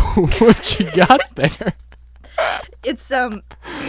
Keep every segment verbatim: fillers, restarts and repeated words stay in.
what you got there? It's um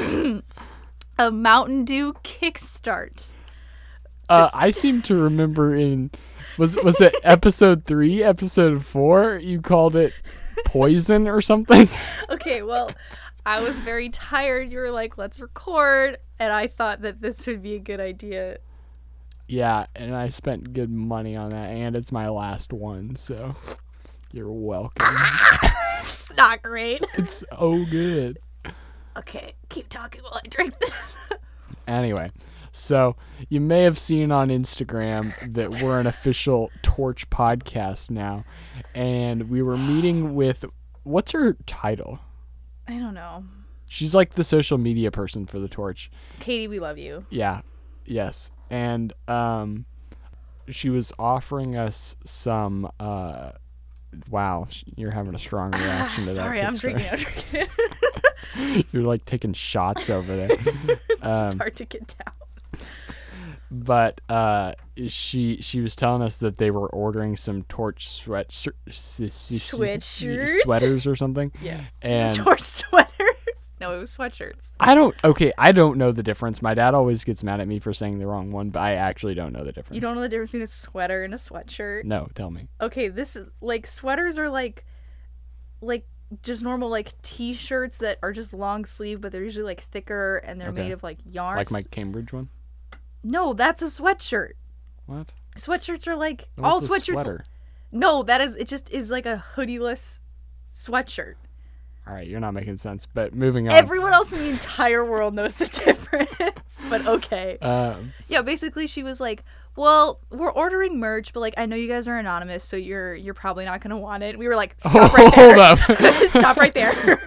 a Mountain Dew Kickstart. Uh, I seem to remember in was was it episode three, episode four? You called it poison or something. Okay, well, I was very tired. You were like, "Let's record," and I thought that this would be a good idea. Yeah, and I spent good money on that, and it's my last one, so you're welcome. It's not great. It's so good. Okay, keep talking while I drink this. Anyway, so you may have seen on Instagram that we're an official Torch podcast now, and we were meeting with, what's her title? I don't know. She's like the social media person for the Torch. Katie, we love you. Yeah, yes. And um, she was offering us some, uh, wow, you're having a strong reaction to that. Sorry, I'm picture. drinking. I'm drinking. You're like taking shots over there. It's um, just hard to get down. But uh, she she was telling us that they were ordering some Torch sweat Sweatshirts? sweaters or something. Yeah. And Torch sweaters. No, it was sweatshirts. I don't. Okay, I don't know the difference. My dad always gets mad at me for saying the wrong one, but I actually don't know the difference. You don't know the difference between a sweater and a sweatshirt? No, tell me. Okay, this is like sweaters are like like just normal like t-shirts that are just long sleeve, but they're usually like thicker and they're Okay. made of like yarn. Like my Cambridge one? No, that's a sweatshirt. What? Sweatshirts are like What's all a sweatshirts. sweater? No, that is it. Just is like a hoodieless sweatshirt. All right, you're not making sense. But moving on. Everyone else in the entire world knows the difference, but okay. Um, Yeah, basically she was like, "Well, we're ordering merch, but like I know you guys are anonymous, so you're you're probably not gonna want it." We were like, "Stop right there! Hold up. Stop right there!"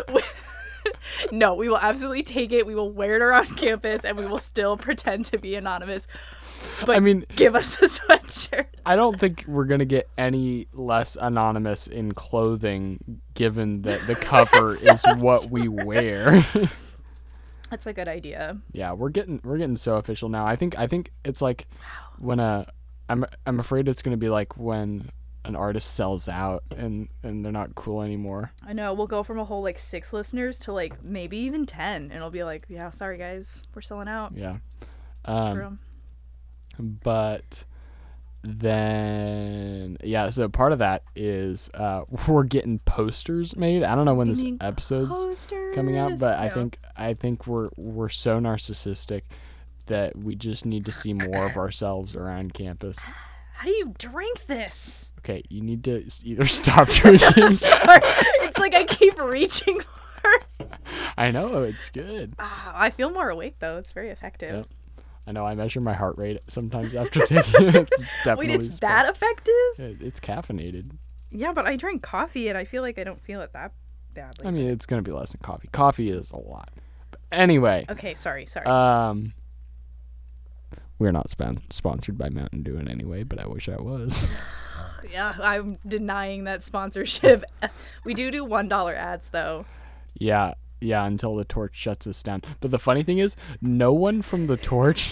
No, we will absolutely take it. We will wear it around campus, and we will still pretend to be anonymous. But I mean, give us a sweatshirt. I don't think we're gonna get any less anonymous in clothing, given that the cover is what we wear. That's a good idea. Yeah, we're getting we're getting so official now. I think I think it's like when a I'm I'm afraid it's gonna be like when an artist sells out and and they're not cool anymore. I know. We'll go from a whole like six listeners to like maybe even ten, and it'll be like, yeah, sorry guys, we're selling out. Yeah. That's Um, true. But then yeah, so part of that is uh we're getting posters made. I don't know when You this mean episode's posters? coming out, but I Yeah. think I think we're we're so narcissistic that we just need to see more of ourselves around campus. How do you drink this? Okay, you need to s- either stop drinking. Sorry. It's like I keep reaching for it. I know it's good. Ah, I feel more awake though. It's very effective. Yep. I know I measure my heart rate sometimes after taking it. It's definitely Wait, it's sp- that effective? Yeah, it's caffeinated. Yeah, but I drink coffee and I feel like I don't feel it that badly. I mean, it's gonna be less than coffee. Coffee is a lot. But anyway, okay, sorry, sorry. um, we're not spon- sponsored by Mountain Dew in any way, but I wish I was. Yeah, I'm denying that sponsorship. We do do one dollar ads though. Yeah, yeah, until the Torch shuts us down. But the funny thing is, no one from the Torch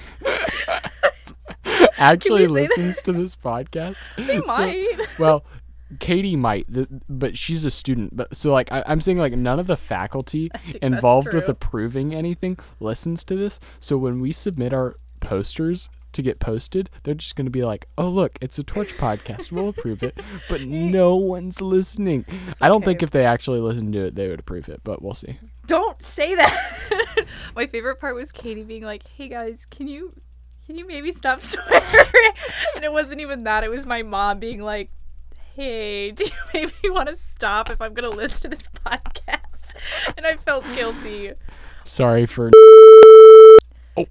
actually Can we say listens to this podcast. They So- might. well, Katie might, th- but she's a student. But so like I, I'm saying, like none of the faculty think that's involved with true. approving anything listens to this. So when we submit our posters to get posted, they're just going to be like, "Oh, look, it's a Torch podcast. We'll approve it." But no one's listening. I don't okay. think if they actually listened to it, they would approve it. But we'll see. Don't say that. My favorite part was Katie being like, "Hey guys, can you can you maybe stop swearing?" And it wasn't even that. It was my mom being like, "Hey, do you maybe want to stop if I'm going to listen to this podcast?" And I felt guilty. Sorry for. Oh,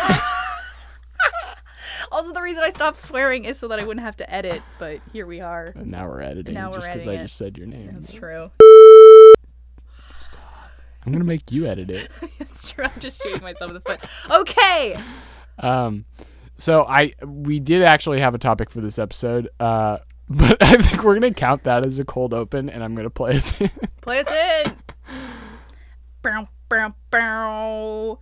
Also, the reason I stopped swearing is so that I wouldn't have to edit, but here we are. and now we're editing Now we're just because I editing it. just said your name. That's true. I'm gonna make you edit it. That's true. I'm just shooting myself in the foot. Okay. Um, so I we did actually have a topic for this episode, uh, but I think we're gonna count that as a cold open, and I'm gonna play us in. Play us in. Bow, bow, bow.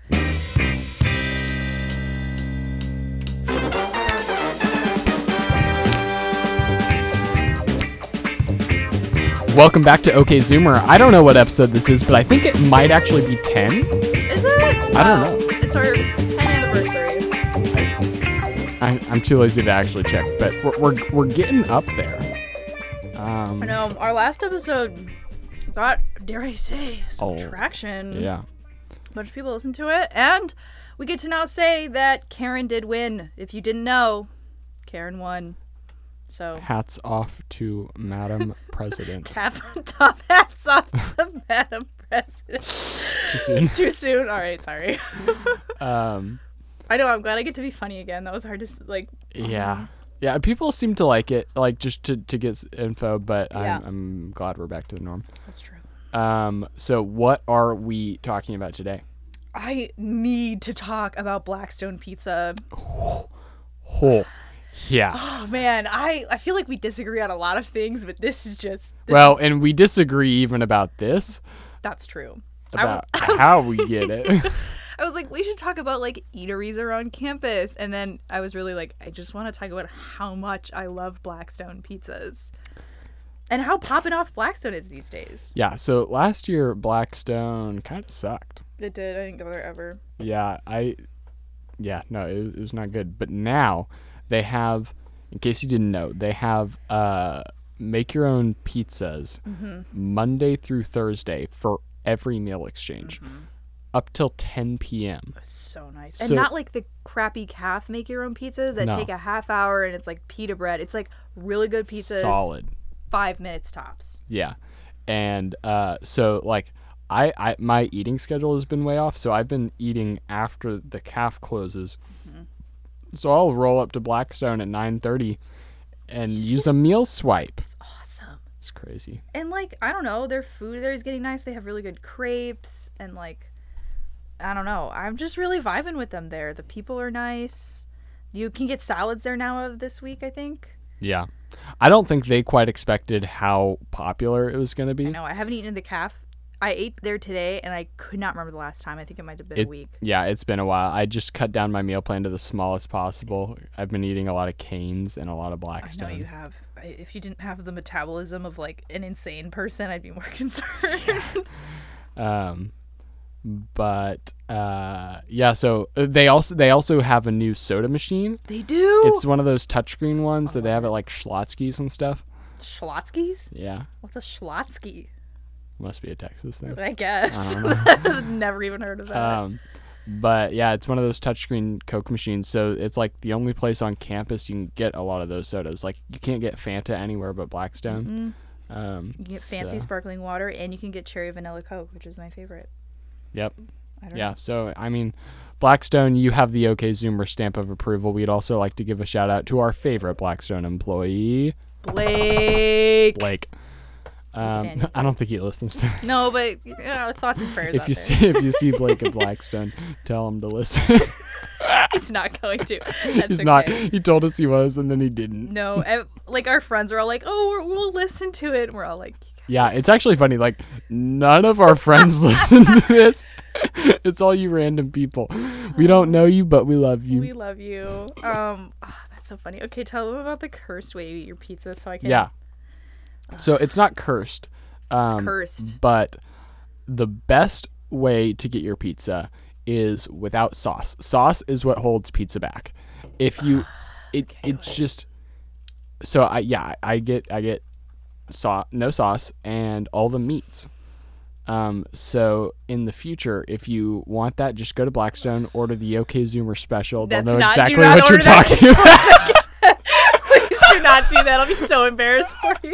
welcome back to OK Zoomer. I don't know what episode this is, but I think it might actually be ten. Is it? I don't Wow. know. It's our tenth anniversary. I, I'm too lazy to actually check, but we're we're, we're getting up there. Um, I know. Our last episode got, dare I say, some Oh, traction. Yeah. A bunch of people listened to it, and we get to now say that Karen did win. If you didn't know, Karen won. So Hats off to Madam President. tap top hats off to Madam President. Too soon. Too soon. All right, sorry. Um, I know. I'm glad I get to be funny again. That was hard to s- like. yeah. Yeah, people seem to like it, like just to, to get s- info, but Yeah. I'm, I'm glad we're back to the norm. That's true. Um, so what are we talking about today? I need to talk about Blackstone Pizza. Oh, yeah. Oh man, I, I feel like we disagree on a lot of things, but this is just this Well, is- and we disagree even about this, that's true. I was- about I was- how we get it. I was like, we should talk about like eateries around campus, and then I was really like, I just want to talk about how much I love Blackstone pizzas, and how popping off Blackstone is these days. Yeah, so last year Blackstone kind of sucked. It did. I didn't go there ever. Yeah, I, yeah, no, it, was- it was not good. But now they have, in case you didn't know, they have uh, make your own pizzas Mm-hmm. Monday through Thursday for every meal exchange, Mm-hmm. up till ten p.m. So nice, So- and not like the crappy calf make your own pizzas that No. take a half hour and it's like pita bread. It's like really good pizzas. Solid. Five minutes tops. Yeah. And uh, so like I, I my eating schedule has been way off, so I've been eating after the calf closes. Mm-hmm. So I'll roll up to Blackstone at nine thirty and use a meal swipe. It's awesome. It's crazy. And like, I don't know, their food there is getting nice. They have really good crepes and like, I don't know. I'm just really vibing with them there. The people are nice. You can get salads there now of this week, I think. Yeah. I don't think they quite expected how popular it was going to be. I know. I haven't eaten the calf. I ate there today and I could not remember the last time. I think it might have been It- a week. Yeah, it's been a while. I just cut down my meal plan to the smallest possible. I've been eating a lot of Cane's and a lot of I Blackstone. know you have. I, if you didn't have the metabolism of like an insane person, I'd be more concerned. Um, but uh, yeah. So uh, they also they also have a new soda machine. They do. It's one of those touchscreen ones that they have at like Schlotzsky's and stuff. Schlotzsky's? Yeah, What's a Schlotzsky? must be a Texas thing. I guess. I Never even heard of that. Um, but yeah, it's one of those touchscreen Coke machines. So it's like the only place on campus you can get a lot of those sodas. Like you can't get Fanta anywhere but Blackstone. Mhm. Um, You can get fancy so- sparkling water, and you can get cherry vanilla Coke, which is my favorite. Yep. I don't Yeah. So I mean, Blackstone, you have the OK Zoomer stamp of approval. We'd also like to give a shout out to our favorite Blackstone employee, know. Blake. Blake. stand Um, you. I don't think he listens to. No, but you know, thoughts and prayers If out you there. see if you see Blake at Blackstone, tell him to listen. He's not going to. That's He's okay. not. He told us he was, and then he didn't. No, ev- like our friends are all like, "Oh, we're, we'll listen to it." And we're all like, "You guys Yeah, are it's actually funny. Like none of our friends listen to this. It's all you random people. We don't know you, but we love you. We love you. Um, ah, that's so funny. Okay, tell them about the cursed way you eat your pizza, so I can. Yeah. So it's not cursed. Um, cursed. But the best way to get your pizza is without sauce. Sauce is what holds pizza back. If you, it Okay, it's wait. just. So I yeah I get I get, sau- no sauce and all the meats. Um, so in the future, if you want that, just go to Blackstone, order the OK Zoomer special. They'll That's know not- do exactly not what you're order that. talking about. Please do not do that. I'll be so embarrassed for you.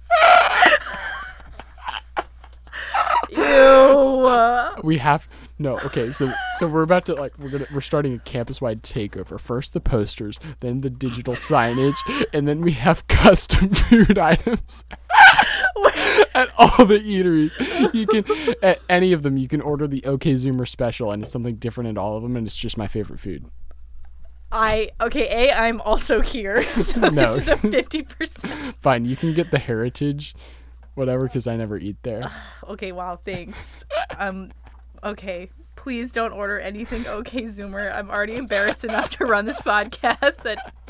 Ew. We have no okay. So so we're about to like we're gonna we're starting a campus wide takeover. First the posters, then the digital signage, and then we have custom food items at all the eateries. You can at any of them you can order the OK Zoomer special, and it's something different in all of them, and it's just my favorite food. I okay. A, I'm also here, so No. this is a fifty percent. Fine, you can get the heritage, whatever, because I never eat there. Okay, wow, thanks. Um, okay, please don't order anything OK Zoomer. I'm already embarrassed enough to run this podcast that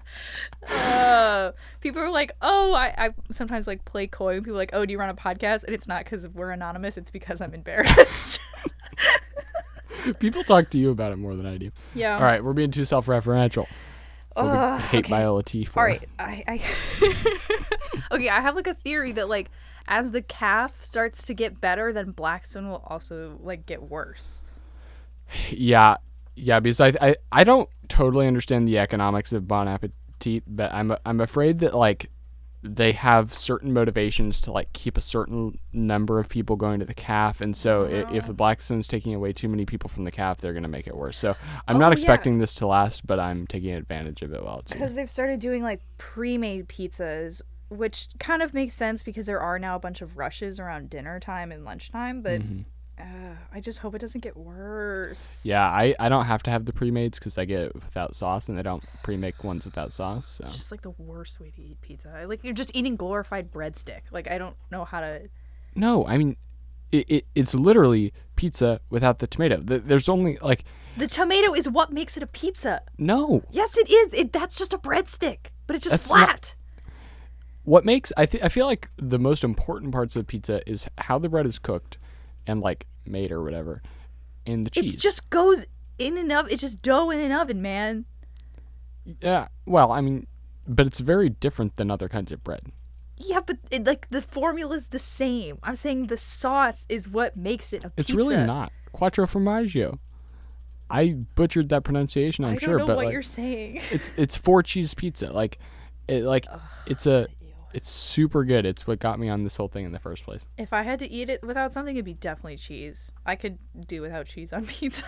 uh, people are like, oh, I, I sometimes like play coy. And people are like, oh, do you run a podcast? And it's not because we're anonymous. It's because I'm embarrassed. People talk to you about it more than I do. Yeah. All right, we're being too self-referential. What would Uh, hate okay. Viola T for? All right. I, I okay, I have like a theory that like as the calf starts to get better, then Blackstone will also like get worse. Yeah, yeah. Because I, I, I don't totally understand the economics of Bon Appetit, but I'm, I'm afraid that like they have certain motivations to like keep a certain number of people going to the calf, and so i if the Blackstone's taking away too many people from the calf, they're gonna make it worse. So I'm Oh, not yeah. expecting this to last, but I'm taking advantage of it while it's here. Because they've started doing like pre-made pizzas, which kind of makes sense because there are now a bunch of rushes around dinner time and lunchtime. But Mhm. uh, I just hope it doesn't get worse. Yeah, I, I don't have to have the pre-mades because I get it without sauce, and they don't pre-make ones without sauce. So It's just like the worst way to eat pizza. Like you're just eating glorified breadstick. Like I don't know how to. no, I mean, it, it it's literally pizza without the tomato. Th- There's only like The tomato is what makes it a pizza. no. Yes, it is. It, that's just a breadstick, but it's just That's not- flat. What makes I th- I feel like the most important parts of pizza is how the bread is cooked, and like made or whatever, and the cheese. It just goes in and oven. It's just dough in an oven, man. Yeah, well, I mean, but it's very different than other kinds of bread. Yeah, but it, like the formula's the same. I'm saying the sauce is what makes it a It's pizza. really not. Quattro formaggio. I butchered that pronunciation, I'm I sure, don't know but what like, you're saying. it's it's four cheese pizza. Like, it like it's a it's super good. It's what got me on this whole thing in the first place. If I had to eat it without something, it'd be definitely cheese. I could do without cheese on pizza.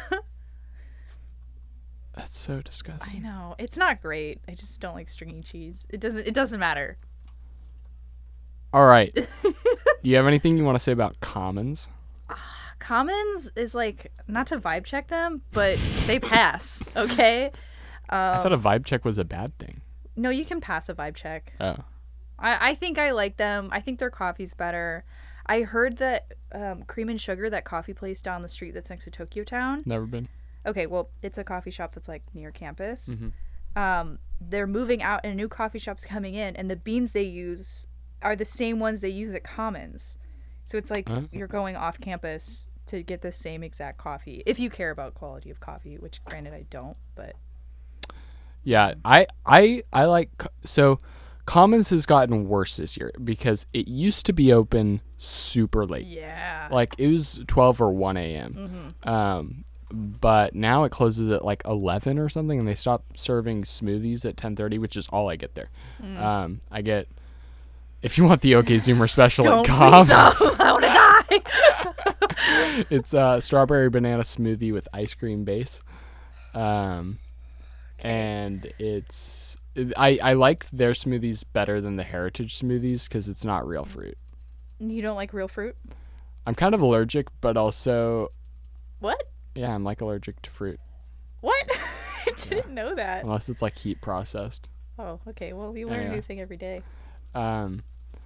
That's so disgusting. I know it's not great. I just don't like stringy cheese. It doesn't. It doesn't matter. All right. Do you have anything you want to say about Commons? Commons is like not to vibe check them, but they pass. Okay. I Um, thought a vibe check was a bad thing. no, you can pass a vibe check. Oh. I, I think I like them. I think their coffee's better. I heard that um, Cream and Sugar, that coffee place down the street that's next to Tokyo Town. Never been. Okay, well, it's a coffee shop that's like near campus. Mhm. Um, they're moving out and a new coffee shop's coming in, and the beans they use are the same ones they use at Commons. So it's like Oh. you're going off campus to get the same exact coffee if you care about quality of coffee, which granted I don't, but Yeah, I I I like co- so Commons has gotten worse this year because it used to be open super late. yeah. Like it was twelve or one a.m. Mhm. Um but now it closes at like eleven or something, and they stop serving smoothies at ten thirty, which is all I get there. Mm. Um I get if you want the OK Zoomer special Don't at please, Commons, oh, I want to die. it's a strawberry banana smoothie with ice cream base. Um and it's I, I like their smoothies better than the heritage smoothies because it's not real fruit. You don't like real fruit? I'm kind of allergic, but also What? yeah, I'm like allergic to fruit What? I didn't know that. unless it's like heat processed. Oh, okay. Well, you learn Yeah. a new thing every day. Um,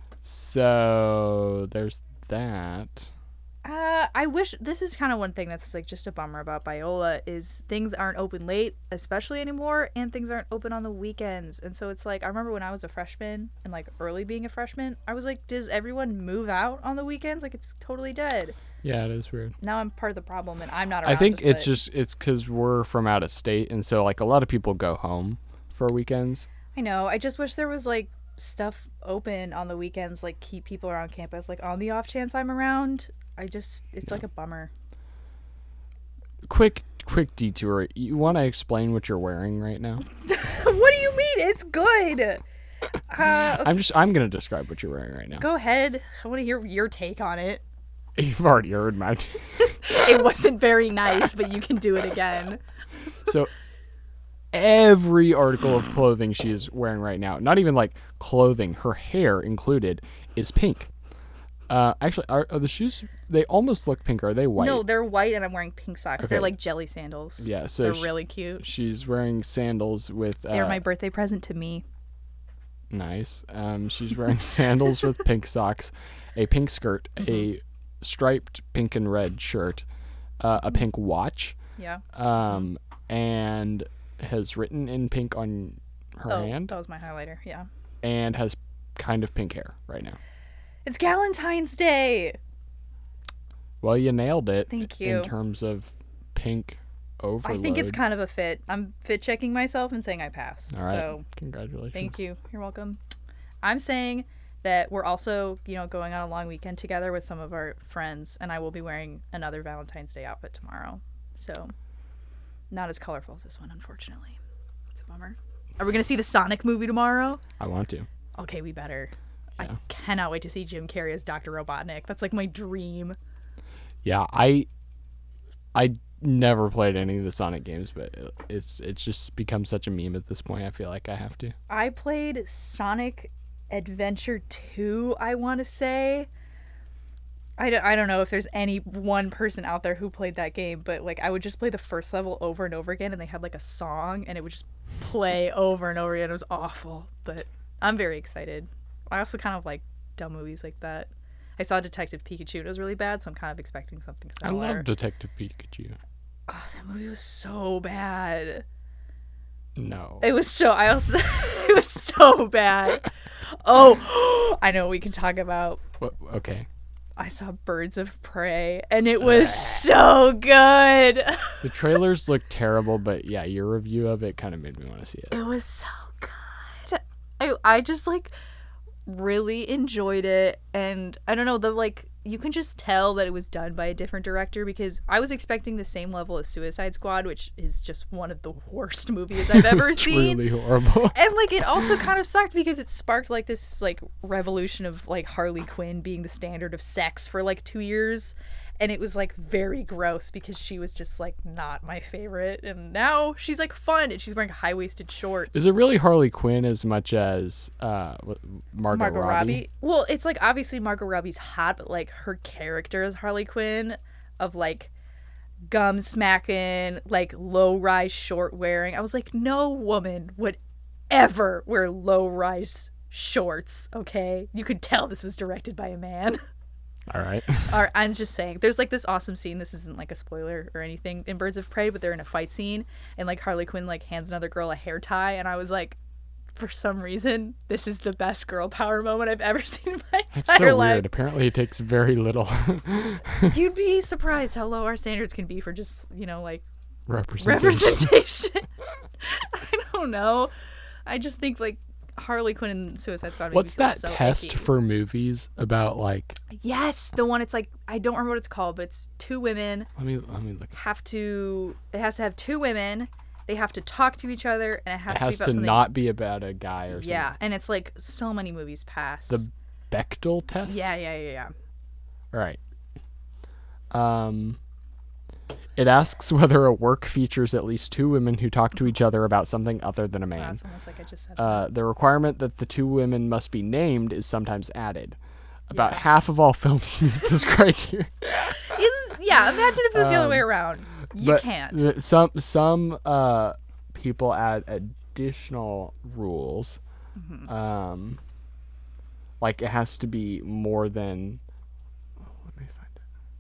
so there's that. Uh, I wish this is kind of one thing that's like just a bummer about Biola is things aren't open late, especially anymore, and things aren't open on the weekends. And so it's like I remember when I was a freshman and like early being a freshman, I was like, does everyone move out on the weekends? Like it's totally dead. Yeah, it is weird. Now I'm part of the problem, and I'm not around. I think to it's put- just it's because we're from out of state, and so like a lot of people go home for weekends. I know. I just wish there was like stuff open on the weekends, like keep people around campus. Like on the off chance I'm around, I just it's like a bummer. Quick, quick detour. You want to explain what you're wearing right now? What do you mean? It's good. Uh, okay, I'm just I'm gonna describe what you're wearing right now. go ahead. I want to hear your take on it. You've already heard mine. It wasn't very nice, but you can do it again. So every article of clothing she is wearing right now, not even like clothing, her hair included, is pink. Uh, actually, are, are the shoes? They almost look pink. Are they white? No, they're white, and I'm wearing pink socks. They're Okay. like jelly sandals. Yeah, so they're sh- really cute. she's wearing sandals with. Uh, They're my birthday present to me. Nice. Um, she's wearing sandals with pink socks, a pink skirt, a striped pink and red shirt, uh, a pink watch, Yeah. um, and has written in pink on her oh, hand that was my highlighter. Yeah. and has kind of pink hair right now. It's Galentine's Day. Well, you nailed it. Thank you. In terms of pink overload. I think it's kind of a fit. I'm fit checking myself and saying I passed. All right. So Congratulations. thank you. You're welcome. I'm saying that we're also, you know, going on a long weekend together with some of our friends, and I will be wearing another Valentine's Day outfit tomorrow. So not as colorful as this one, unfortunately. It's a bummer. Are we going to see the Sonic movie tomorrow? I want to. Okay, we better. Yeah. I cannot wait to see Jim Carrey as Doctor Robotnik. That's like my dream. Yeah, I I never played any of the Sonic games, but it's it's just become such a meme at this point. I feel like I have to. I played Sonic Adventure two, I want to say. I don't, I don't know if there's any one person out there who played that game, but like I would just play the first level over and over again, and they had like a song, and it would just play over and over again. It was awful, but I'm very excited. I also kind of like dumb movies like that. I saw Detective Pikachu, and it was really bad, so I'm kind of expecting something similar. I love Detective Pikachu. Oh, that movie was so bad. No. It was so, I also, it was so bad. Oh, I know what we can talk about. What, okay. I saw Birds of Prey, and it was so good. The trailers look terrible, but yeah, your review of it kind of made me want to see it. It was so good. I I just like really enjoyed it, and I don't know, the like you can just tell that it was done by a different director, because I was expecting the same level as Suicide Squad, which is just one of the worst movies I've ever It's seen. Truly horrible. And like it also kind of sucked because it sparked like this like revolution of like Harley Quinn being the standard of sex for like two years. And it was like very gross because she was just like not my favorite. And now she's like fun and she's wearing high-waisted shorts. Is it really Harley Quinn as much as uh, Margot, Margot Robbie? Robbie? Well, it's like obviously Margot Robbie's hot, but like her character as Harley Quinn of like gum smacking, like low-rise short wearing. I was like, no woman would ever wear low-rise shorts, okay? You could tell this was directed by a man. All right. Or, I'm just saying, there's like this awesome scene. This isn't like a spoiler or anything in Birds of Prey, but they're in a fight scene, and like Harley Quinn like hands another girl a hair tie, and I was like, for some reason, this is the best girl power moment I've ever seen in my That's entire so life. weird. Apparently, it takes very little You'd be surprised how low our standards can be for just, you know, like representation. representation. I don't know. I just think like Harley Quinn and Suicide Squad. What's that so test icky. for movies about like? Yes, the one. It's like I don't remember what it's called, but it's two women Let me let me look. have to. It has to have two women. They have to talk to each other, and it has, It has to be about to something. not be about a guy or something. Yeah, and it's like so many movies pass. The Bechdel test. yeah, yeah, yeah, yeah. All right. Um, it asks whether a work features at least two women who talk to each other about something other than a Wow, man. it's almost like I just said. Uh, the requirement that the two women must be named is sometimes added. About Yeah. half of all films meet this criteria. that. Is yeah. Imagine if it was the other Um, way around. You but can't. th- some some uh, people add additional rules. Mm-hmm. Um, like it has to be more than. Oh, let me find it.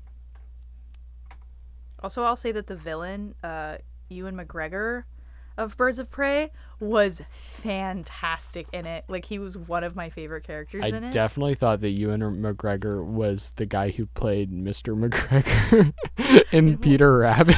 Also, I'll say that the villain, uh, Ewan McGregor of Birds of Prey, was fantastic in it. Like, he was one of my favorite characters I in it. definitely thought that Ewan McGregor was the guy who played Mister McGregor in Peter Rabbit.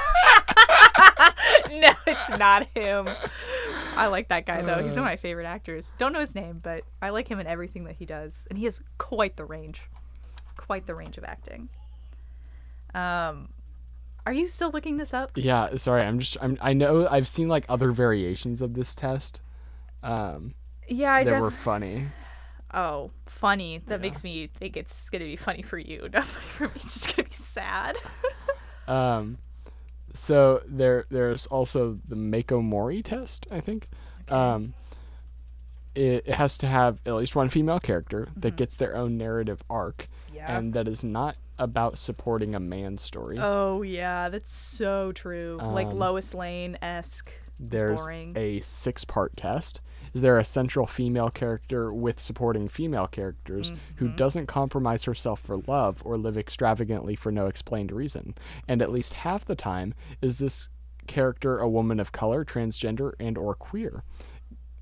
No, it's not him. I like that guy, though. He's Uh. one of my favorite actors. Don't know his name, but I like him in everything that he does. And he has quite the range. Quite the range of acting. Um... Are you still looking this up? Yeah, sorry. I'm just. I'm. I know. I've seen like other variations of this test. Um, Yeah, I that def- were funny. Oh, funny. That Yeah. makes me think it's gonna be funny for you. Not funny for me. It's just gonna be sad. Um, so there. There's also the Mako Mori test. I think. Um, it, it has to have at least one female character that gets their own narrative arc, Yeah. and that is not about supporting a man's story. Oh yeah, that's so true. like Um, Lois Lane esque. There's boring. a six-part test. Is there a central female character with supporting female characters who Mm-hmm. doesn't compromise herself for love or live extravagantly for no explained reason? And at least half the time, is this character a woman of color, transgender, and or queer?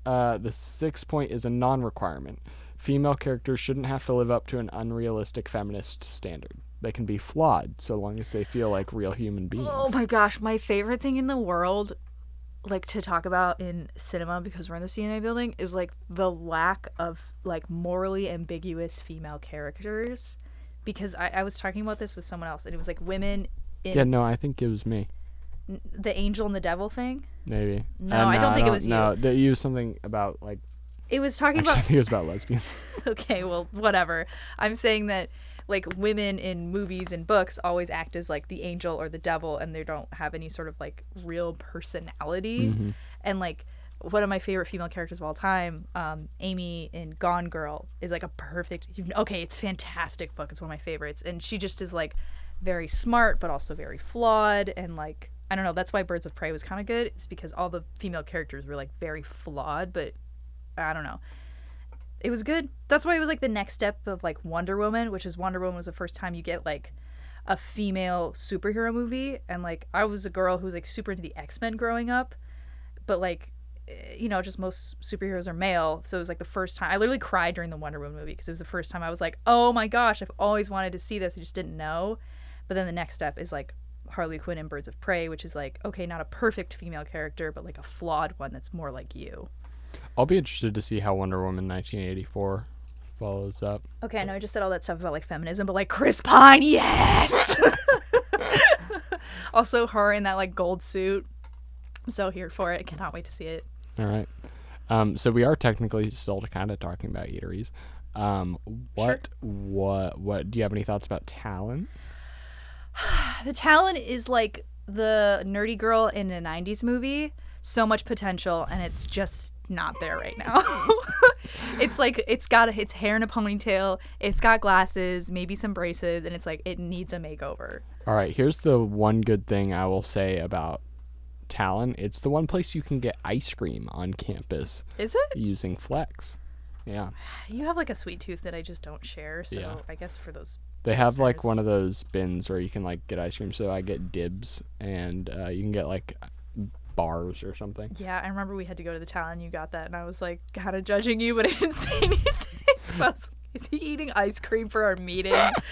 uh, the sixth point is a non-requirement. Female characters shouldn't have to live up to an unrealistic feminist standard. They can be flawed so long as they feel like real human beings. Oh my gosh, my favorite thing in the world, like to talk about in cinema, because we're in the C N A building, is like the lack of like morally ambiguous female characters. Because I, I was talking about this with someone else, and it was like women in Yeah, no, I think it was me. n- the angel and the devil thing. Maybe. No, Uh, I don't think it was you. No, they used something about like. It was talking Actually, I about think it was about lesbians. okay, well, whatever. I'm saying that like women in movies and books always act as like the angel or the devil, and they don't have any sort of like real personality. Mhm. And like one of my favorite female characters of all time, um, Amy in Gone Girl, is like a perfect. Okay, it's a fantastic book. It's one of my favorites, and she just is like very smart, but also very flawed, and like I don't know. That's why Birds of Prey was kind of good. It's because all the female characters were like very flawed, but I don't know. It was good. That's why it was like the next step of like Wonder Woman, which is Wonder Woman was the first time you get like a female superhero movie. And like I was a girl who was like super into the X-Men growing up, but like, eh, you know, just most superheroes are male. So it was like the first time I literally cried during the Wonder Woman movie because it was the first time I was like, oh my gosh, I've always wanted to see this. I just didn't know. But then the next step is like Harley Quinn in Birds of Prey, which is like, okay, not a perfect female character, but like a flawed one that's more like you. I'll be interested to see how Wonder Woman nineteen eighty-four follows up. Okay, I know I just said all that stuff about like feminism, but like Chris Pine, yes. Also, her in that like gold suit. I'm so here for it. I cannot wait to see it. All right. Um, so we are technically still kind of talking about eateries. Um, what, what, what? Do you have any thoughts about Talon? The Talon is like the nerdy girl in a nineties movie. So much potential, and it's just not there right now. It's like it's got its hair in a ponytail, it's got glasses, maybe some braces, and it's like it needs a makeover. All right. Here's the one good thing I will say about Talon. It's the one place you can get ice cream on campus Is it? using Flex. Yeah. You have like a sweet tooth that I just don't share, so Yeah. I guess for those They have like one listeners. of those bins where you can like get ice cream. So I get dibs, and uh, you can get like bars or something. Yeah, I remember we had to go to the Talon. You got that, and I was like kind of judging you, but I didn't say anything. So I was, is he eating ice cream for our meeting?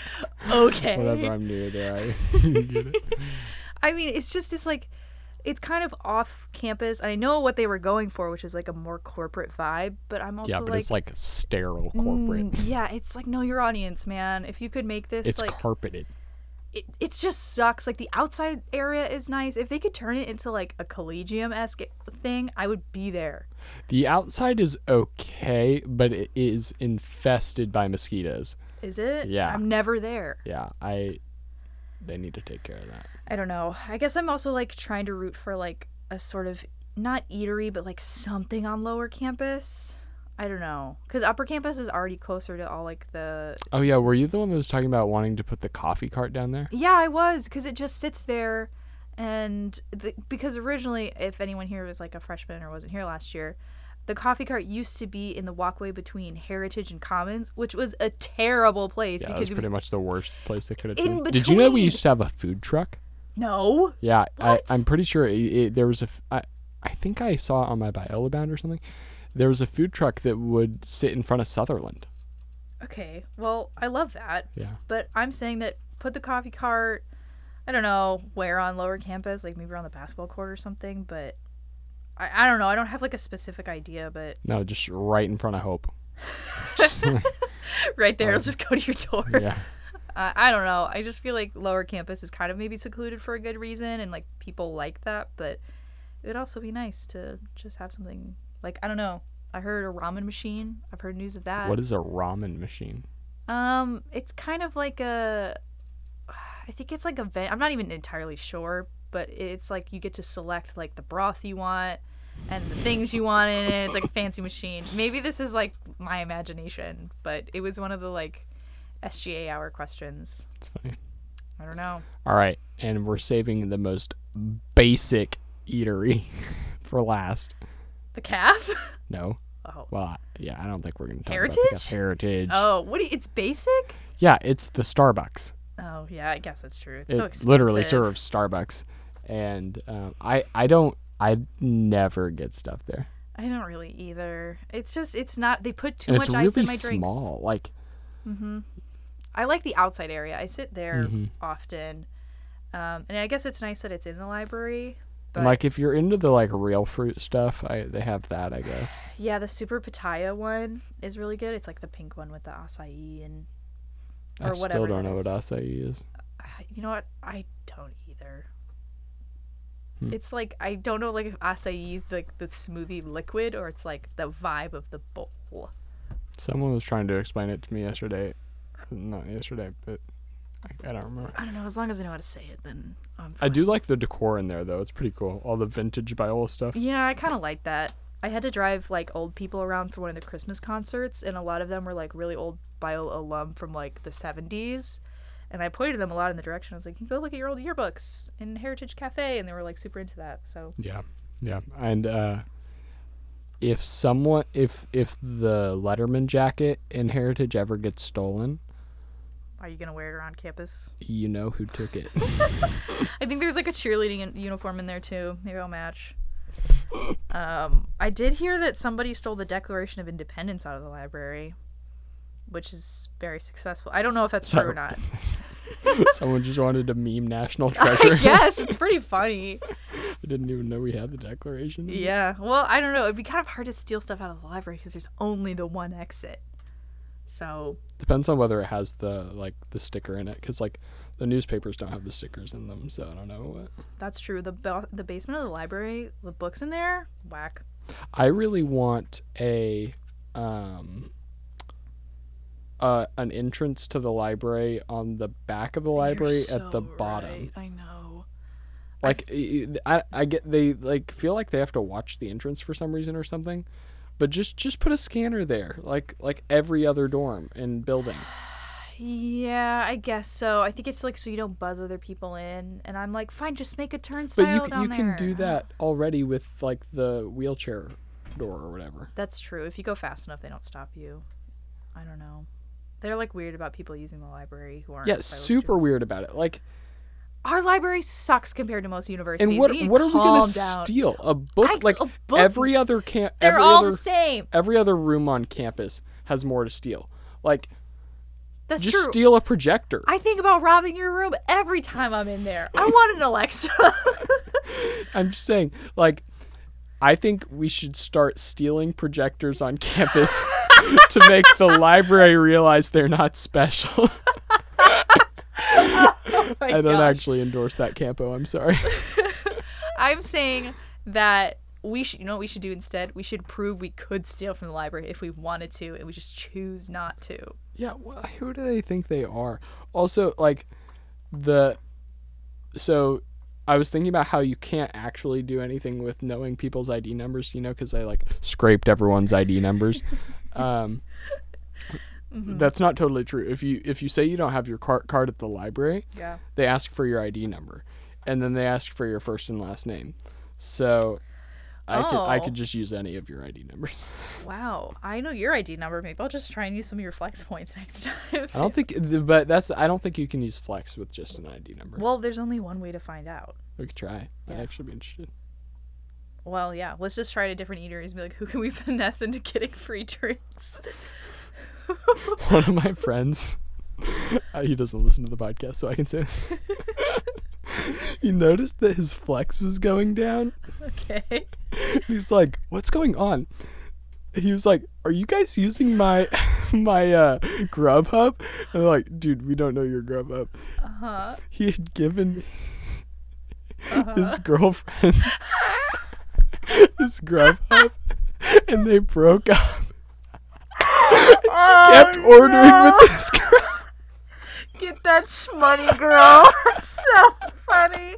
Okay. Whenever I'm near there, I get it. I mean, it's just it's like it's kind of off campus. I know what they were going for, which is like a more corporate vibe, but I'm also Yeah, but like, it's like sterile corporate. mm, yeah, it's like know your audience, man. If you could make this It's like carpeted. it, it just sucks. Like the outside area is nice. If they could turn it into like a Collegium-esque thing, I would be there. The outside is okay, but it is infested by mosquitoes. Is it? Yeah. I'm never there. Yeah, I. They need to take care of that. I don't know. I guess I'm also like trying to root for like a sort of not eatery, but like something on lower campus. I don't know, because upper campus is already closer to all like the. Oh yeah, were you the one that was talking about wanting to put the coffee cart down there? Yeah, I was, because it just sits there, and the, because originally, if anyone here was like a freshman or wasn't here last year, the coffee cart used to be in the walkway between Heritage and Commons, which was a terrible place Yeah, that because was it was pretty much the worst place they could have in been. Did you know we between. used to have a food truck? no. Yeah, I, What? I'm pretty sure it, it, there was a. F- I, I think I saw it on my Biola Bound or something. There was a food truck that would sit in front of Sutherland. Okay, well, I love that. Yeah. But I'm saying that put the coffee cart, I don't know, where on lower campus, like maybe around the basketball court or something, but I, I don't know. I don't have like a specific idea, but No, just right in front of Hope. right there, Uh, let's just go to your door. Yeah. Uh, I don't know. I just feel like lower campus is kind of maybe secluded for a good reason, and like people like that, but it would also be nice to just have something like, I don't know. I heard a ramen machine. I've heard news of that. What is a ramen machine? Um, it's kind of like a, I think it's like a vent. I'm not even entirely sure, but it's like you get to select like the broth you want and the things you want in it. It's like a fancy machine. Maybe this is like my imagination, but it was one of the like S G A hour questions. It's funny. I don't know. All right, and we're saving the most basic eatery for last. The calf? No. Oh. Well, I- yeah, I don't think we're going to talk Heritage? about the Heritage. Oh, what? Do you, it's basic? Yeah, it's the Starbucks. Oh, yeah. I guess that's true. It's It so expensive. literally serves Starbucks, and um, I I don't I never get stuff there. I don't really either. It's just, it's not, they put too And much it's ice in really my drinks. small. Like, Mm-hmm. I like the outside area. I sit there Mhm. often. Um, and I guess it's nice that it's in the library. But and, like if you're into the like real fruit stuff, I they have that, I guess. yeah, the Super Pitaya one is really good. It's like the pink one with the acai and I or whatever still don't it know is. what acai is. You know what? I don't either. Hmm. It's like I don't know like if acai is like the smoothie liquid or it's like the vibe of the bowl. Someone was trying to explain it to me yesterday. Not yesterday, but I, I don't remember. I don't know. As long as I know how to say it, then I'm fine. I do like the decor in there, though. It's pretty cool. All the vintage Biola stuff. Yeah, I kind of like that. I had to drive like old people around for one of the Christmas concerts, and a lot of them were like really old Biola alum from like the seventies. And I pointed them a lot in the direction. I was like, you can go look at your old yearbooks in Heritage Cafe, and they were like super into that. So Yeah, yeah. And uh, if someone, if if the Letterman jacket in Heritage ever gets stolen, are you gonna wear it around campus? you know who took it. I think there's like a cheerleading in- uniform in there too. Maybe I'll match. Um, I did hear that somebody stole the Declaration of Independence out of the library, which is very successful. I don't know if that's true or not. Someone just wanted to meme National Treasure. Yes, it's pretty funny. I didn't even know we had the Declaration. Yeah. Well, I don't know. It'd be kind of hard to steal stuff out of the library because there's only the one exit. So Depends on whether it has the like the sticker in it, because like the newspapers don't have the stickers in them, so I don't know what. that's true. The ba- the basement of the library, the books in there, whack. I really want a um uh an entrance to the library on the back of the library You're at the so bottom. right. I know. Like I, I I get they like feel like they have to watch the entrance for some reason or something. But just just put a scanner there, like like every other dorm and building. Yeah, I guess so. I think it's like so you don't buzz other people in, and I'm like, fine, just make a turnstile But you can, down you there. can do that already with like the wheelchair door or whatever. That's true. If you go fast enough, they don't stop you. I don't know. They're like weird about people using the library who aren't. Yeah, Bible super students. weird about it. Like, Our library sucks compared to most universities. and what They need what are we calm gonna down. steal? A book? I- like a book? every other camp, They're every all other the same. every other room on campus has more to steal. Like, That's just true. steal a projector. I think about robbing your room every time I'm in there. I want an Alexa. I'm just saying, like, I think we should start stealing projectors on campus to make the library realize they're not special. Oh my I don't gosh. actually endorse that campo. I'm sorry. I'm saying that we should, you know what we should do instead? We should prove we could steal from the library if we wanted to, and we just choose not to. Yeah, well, who do they think they are? Also, like, the so I was thinking about how you can't actually do anything with knowing people's I D numbers, you know, because I like scraped everyone's I D numbers. Um, Mm-hmm. That's not totally true. If you if you say you don't have your car- card at the library, Yeah. they ask for your I D number, and then they ask for your first and last name. So I could I Oh. could just use any of your I D numbers. Wow. I know your I D number. Maybe I'll just try and use some of your flex points next time. I don't think, but that's I don't think you can use Flex with just an I D number. Well, there's only one way to find out. We could try. I'd Yeah. actually be interested. Well, yeah. Let's just try to different eateries and be like, who can we finesse into getting free drinks? One of my friends, uh, he doesn't listen to the podcast, so I can say this. He noticed that his Flex was going down. Okay. He's like, "What's going on?" He was like, "Are you guys using my my uh, Grubhub?" And I'm like, "Dude, we don't know your Grubhub." Uh-huh. He had given Uh-huh. his girlfriend his Grubhub, and they broke up. And she Oh, kept ordering no. with this girl. Get that shmoney, girl. That's so funny.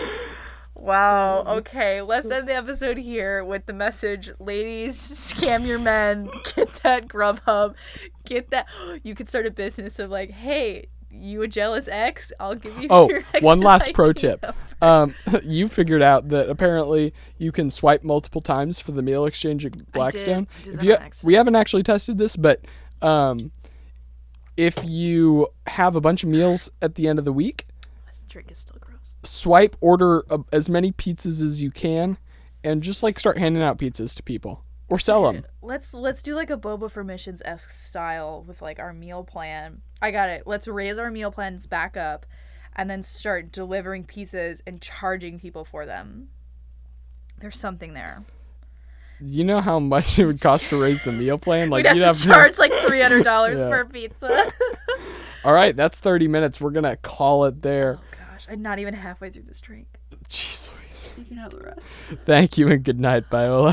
Wow. Okay, let's end the episode here with the message: ladies, scam your men. Get that Grubhub. Get that. You could start a business of like, hey, you a jealous ex? I'll give you. Oh, your ex's one last I D pro tip. number. Um, you figured out that apparently you can swipe multiple times for the meal exchange at Blackstone. I did If that you, on accident. we haven't actually tested this, but um, if you have a bunch of meals at the end of the week, This drink is still gross. swipe, order uh, as many pizzas as you can, and just like start handing out pizzas to people or sell them. Let's let's do like a Boba for Missions-esque style with like our meal plan. I got it. Let's raise our meal plans back up and then start delivering pizzas and charging people for them. There's something there. You know how much it would cost to raise the meal plan? Like We'd have you'd to have charge like three hundred dollars Yeah. per pizza. All right, that's thirty minutes. We're gonna call it there. Oh gosh, I'm not even halfway through this drink. Jeez Louise. You can have the rest. Thank you and good night, Viola.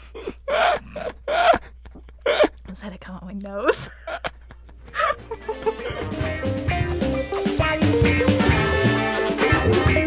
I almost had it come out my nose. Thank you.